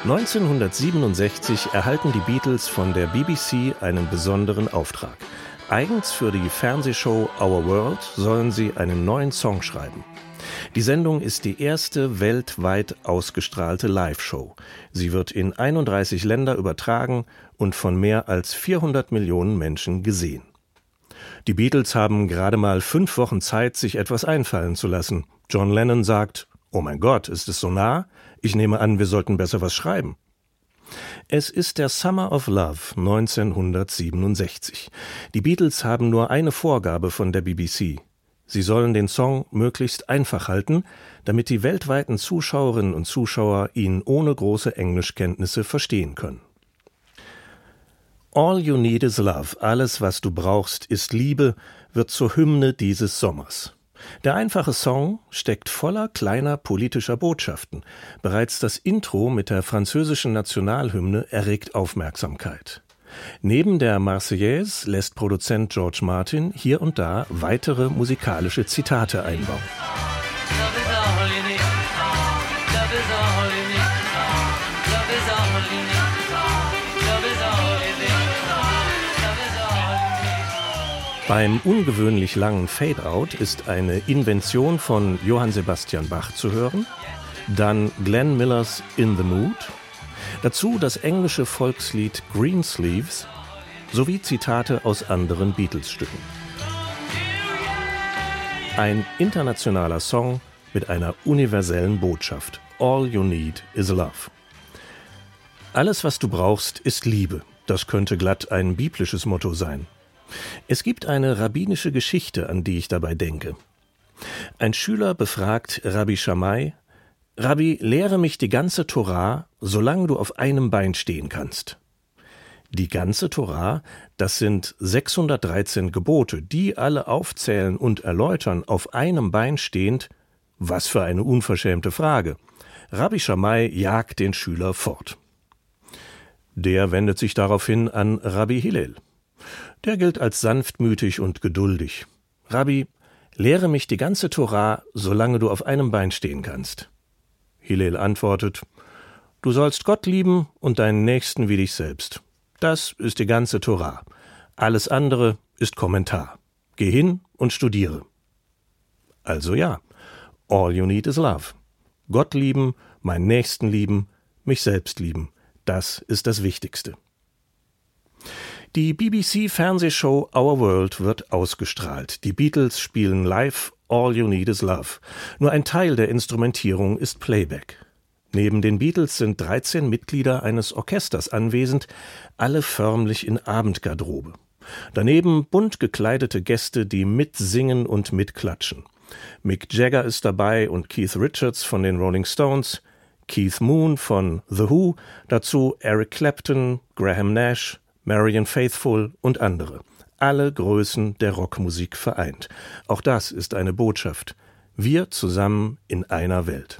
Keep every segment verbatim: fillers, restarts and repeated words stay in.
neunzehnhundertsiebenundsechzig erhalten die Beatles von der B B C einen besonderen Auftrag. Eigens für die Fernsehshow Our World sollen sie einen neuen Song schreiben. Die Sendung ist die erste weltweit ausgestrahlte Live-Show. Sie wird in einunddreißig Länder übertragen und von mehr als vierhundert Millionen Menschen gesehen. Die Beatles haben gerade mal fünf Wochen Zeit, sich etwas einfallen zu lassen. John Lennon sagt: »Oh mein Gott, ist es so nah? Ich nehme an, wir sollten besser was schreiben.« Es ist der Summer of Love neunzehnhundertsiebenundsechzig. Die Beatles haben nur eine Vorgabe von der B B C. Sie sollen den Song möglichst einfach halten, damit die weltweiten Zuschauerinnen und Zuschauer ihn ohne große Englischkenntnisse verstehen können. All You Need Is Love, alles was du brauchst ist Liebe, wird zur Hymne dieses Sommers. Der einfache Song steckt voller kleiner politischer Botschaften. Bereits das Intro mit der französischen Nationalhymne erregt Aufmerksamkeit. Neben der Marseillaise lässt Produzent George Martin hier und da weitere musikalische Zitate einbauen. Beim ungewöhnlich langen Fade-Out ist eine Invention von Johann Sebastian Bach zu hören, dann Glenn Millers In the Mood, dazu das englische Volkslied Greensleeves sowie Zitate aus anderen Beatles-Stücken. Ein internationaler Song mit einer universellen Botschaft. All you need is love. Alles, was du brauchst, ist Liebe. Das könnte glatt ein biblisches Motto sein. Es gibt eine rabbinische Geschichte, an die ich dabei denke. Ein Schüler befragt Rabbi Shammai: »Rabbi, lehre mich die ganze Torah, solange du auf einem Bein stehen kannst.« Die ganze Torah, das sind sechshundertdreizehn Gebote, die alle aufzählen und erläutern, auf einem Bein stehend. Was für eine unverschämte Frage. Rabbi Shammai jagt den Schüler fort. Der wendet sich daraufhin an Rabbi Hillel. Der gilt als sanftmütig und geduldig. »Rabbi, lehre mich die ganze Torah, solange du auf einem Bein stehen kannst.« Hillel antwortet: »Du sollst Gott lieben und deinen Nächsten wie dich selbst. Das ist die ganze Torah. Alles andere ist Kommentar. Geh hin und studiere.« Also ja, all you need is love. Gott lieben, meinen Nächsten lieben, mich selbst lieben. Das ist das Wichtigste. Die B B C-Fernsehshow Our World wird ausgestrahlt. Die Beatles spielen live All You Need Is Love. Nur ein Teil der Instrumentierung ist Playback. Neben den Beatles sind dreizehn Mitglieder eines Orchesters anwesend, alle förmlich in Abendgarderobe. Daneben bunt gekleidete Gäste, die mitsingen und mitklatschen. Mick Jagger ist dabei und Keith Richards von den Rolling Stones, Keith Moon von The Who, dazu Eric Clapton, Graham Nash, Marianne Faithfull und andere. Alle Größen der Rockmusik vereint. Auch das ist eine Botschaft. Wir zusammen in einer Welt.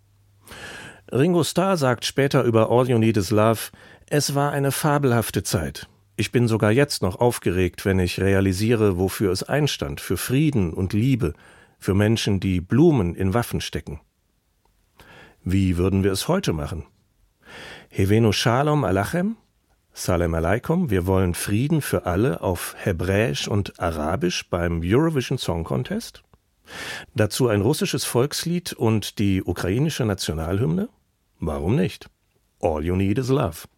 Ringo Starr sagt später über All You Need Is Love: Es war eine fabelhafte Zeit. Ich bin sogar jetzt noch aufgeregt, wenn ich realisiere, wofür es einstand, für Frieden und Liebe, für Menschen, die Blumen in Waffen stecken. Wie würden wir es heute machen? Hevenu Shalom Alachem? Salem Aleikum, wir wollen Frieden für alle auf Hebräisch und Arabisch beim Eurovision Song Contest. Dazu ein russisches Volkslied und die ukrainische Nationalhymne? Warum nicht? All you need is love.